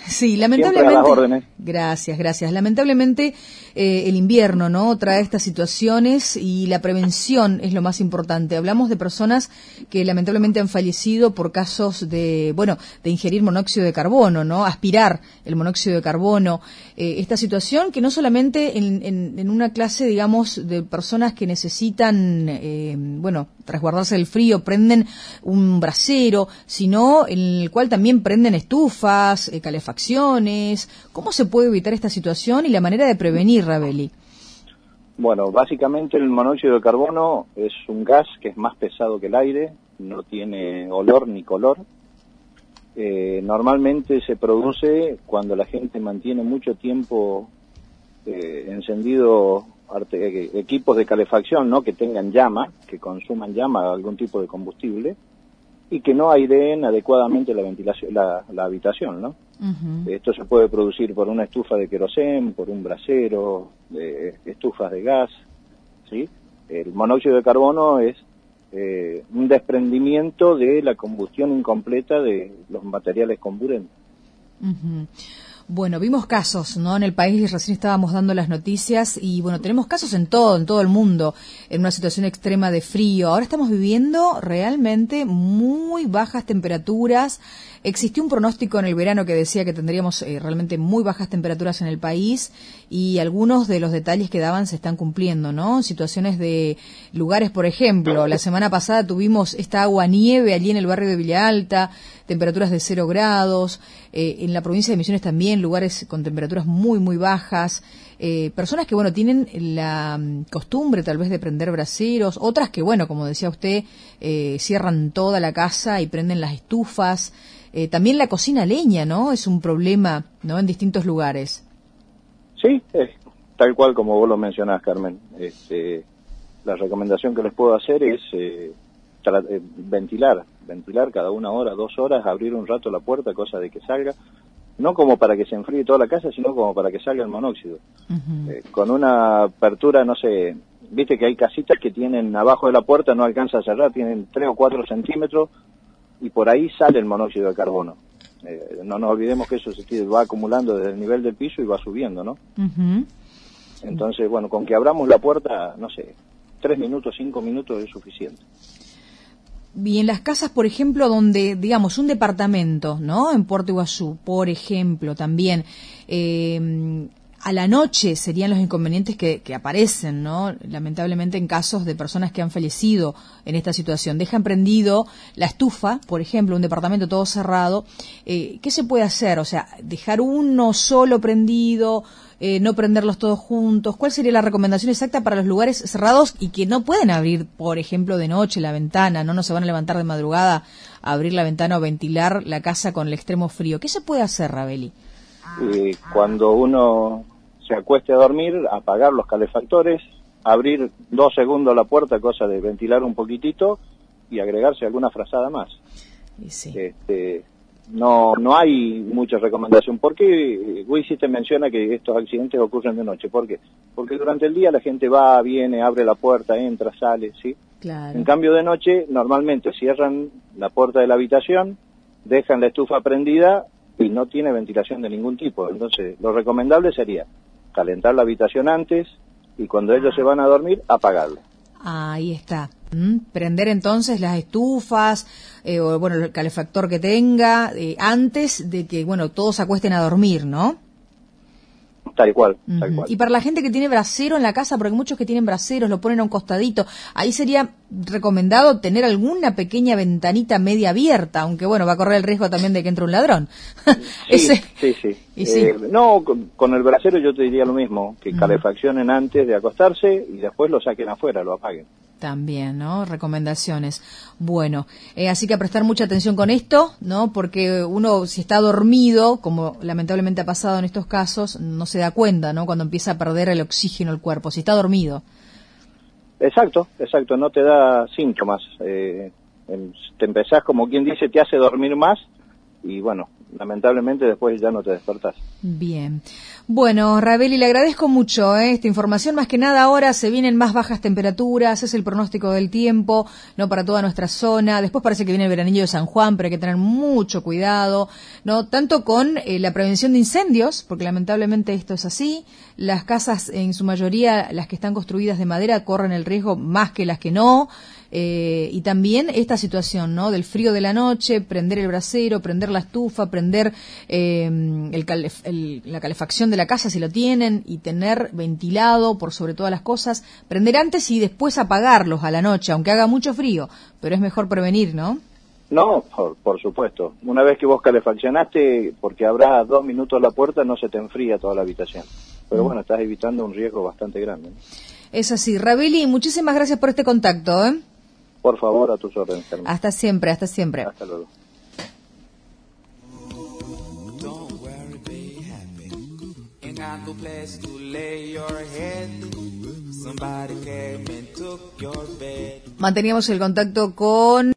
Sí, lamentablemente. Siempre a las órdenes. Gracias. Lamentablemente el invierno, ¿no?, trae estas situaciones y la prevención es lo más importante. Hablamos de personas que lamentablemente han fallecido por casos de ingerir monóxido de carbono, ¿no?, aspirar el monóxido de carbono. Esta situación que no solamente en una clase, digamos, de personas que necesitan, resguardarse del frío, prenden un brasero, sino en el cual también prenden estufas, calefacciones. ¿Cómo se puede evitar esta situación y la manera de prevenir, Rabeli? Bueno, básicamente el monóxido de carbono es un gas que es más pesado que el aire, no tiene olor ni color. Normalmente se produce cuando la gente mantiene mucho tiempo encendido equipos de calefacción, ¿no?, que tengan llama, que consuman llama, algún tipo de combustible, y que no aireen adecuadamente la ventilación, la habitación, ¿no? Uh-huh. Esto se puede producir por una estufa de querosén, por un brasero, estufas de gas, ¿sí? El monóxido de carbono es un desprendimiento de la combustión incompleta de los materiales comburentes. Uh-huh. Bueno, vimos casos, ¿no?, en el país, recién estábamos dando las noticias y tenemos casos en todo el mundo, en una situación extrema de frío. Ahora estamos viviendo realmente muy bajas temperaturas. Existió un pronóstico en el verano que decía que tendríamos realmente muy bajas temperaturas en el país y algunos de los detalles que daban se están cumpliendo, ¿no? Situaciones de lugares, por ejemplo, la semana pasada tuvimos esta agua-nieve allí en el barrio de Villa Alta, temperaturas de 0 grados, en la provincia de Misiones también, lugares con temperaturas muy, muy bajas, personas que, tienen la costumbre tal vez de prender braseros, otras que, como decía usted, cierran toda la casa y prenden las estufas. También la cocina a leña, ¿no?, es un problema, ¿no?, en distintos lugares. Sí, es tal cual como vos lo mencionás, Carmen. La recomendación que les puedo hacer es ventilar cada 1 hora, 2 horas, abrir un rato la puerta, cosa de que salga, no como para que se enfríe toda la casa, sino como para que salga el monóxido. Uh-huh. Con una apertura, no sé, viste que hay casitas que tienen abajo de la puerta, no alcanza a cerrar, tienen 3 o 4 centímetros, y por ahí sale el monóxido de carbono. No nos olvidemos que eso se va acumulando desde el nivel del piso y va subiendo, ¿no? Uh-huh. Entonces, con que abramos la puerta, no sé, 3 minutos, 5 minutos es suficiente. Y en las casas, por ejemplo, donde, digamos, un departamento, ¿no?, en Puerto Iguazú, por ejemplo, también, a la noche serían los inconvenientes que aparecen, ¿no?, lamentablemente en casos de personas que han fallecido en esta situación. Dejan prendido la estufa, por ejemplo, un departamento todo cerrado. ¿Qué se puede hacer? O sea, dejar uno solo prendido, no prenderlos todos juntos. ¿Cuál sería la recomendación exacta para los lugares cerrados y que no pueden abrir, por ejemplo, de noche la ventana, no se van a levantar de madrugada a abrir la ventana o ventilar la casa con el extremo frío? ¿Qué se puede hacer, Rabeli? Cuando uno se acueste a dormir, apagar los calefactores, abrir 2 segundos la puerta, cosa de ventilar un poquitito y agregarse alguna frazada más. Sí. No hay mucha recomendación. ¿Por qué, Luis, te menciona que estos accidentes ocurren de noche? ¿Por qué? Porque durante el día la gente va, viene, abre la puerta, entra, sale, ¿sí? Claro. En cambio de noche, normalmente cierran la puerta de la habitación, dejan la estufa prendida y no tiene ventilación de ningún tipo. Entonces, lo recomendable sería calentar la habitación antes y cuando ellos se van a dormir, apagarla. Ahí está. Prender entonces las estufas, o el calefactor que tenga, antes de que, todos se acuesten a dormir, ¿no? Tal cual, Uh-huh. tal cual. Y para la gente que tiene brasero en la casa, porque hay muchos que tienen braseros, lo ponen a un costadito, ahí sería recomendado tener alguna pequeña ventanita media abierta, aunque va a correr el riesgo también de que entre un ladrón. Sí. No, con el brasero yo te diría lo mismo, que calefaccionen antes de acostarse y después lo saquen afuera, lo apaguen. También, ¿no? Recomendaciones. Bueno, así que a prestar mucha atención con esto, ¿no? Porque uno, si está dormido, como lamentablemente ha pasado en estos casos, no se da cuenta, ¿no?, cuando empieza a perder el oxígeno el cuerpo, si está dormido. Exacto, no te da síntomas. Te empezás, como quien dice, te hace dormir más y lamentablemente después ya no te despertás. Bien. Bueno, Rabeli, le agradezco mucho esta información. Más que nada ahora se vienen más bajas temperaturas, es el pronóstico del tiempo, no para toda nuestra zona. Después parece que viene el veranillo de San Juan, pero hay que tener mucho cuidado, no tanto con la prevención de incendios, porque lamentablemente esto es así. Las casas, en su mayoría, las que están construidas de madera, corren el riesgo más que las que no. Y también esta situación, ¿no? Del frío de la noche, prender el brasero, prender la estufa, prender la calefacción de la casa si lo tienen, y tener ventilado por sobre todas las cosas, prender antes y después apagarlos a la noche, aunque haga mucho frío, pero es mejor prevenir, ¿no? No, por supuesto. Una vez que vos calefaccionaste, porque habrá 2 minutos la puerta, no se te enfría toda la habitación. Pero bueno, estás evitando un riesgo bastante grande, ¿no? Es así. Rabeli, muchísimas gracias por este contacto, ¿eh? Por favor, a tus órdenes, Carmen. Hasta siempre, hasta siempre. Hasta luego. Manteníamos el contacto con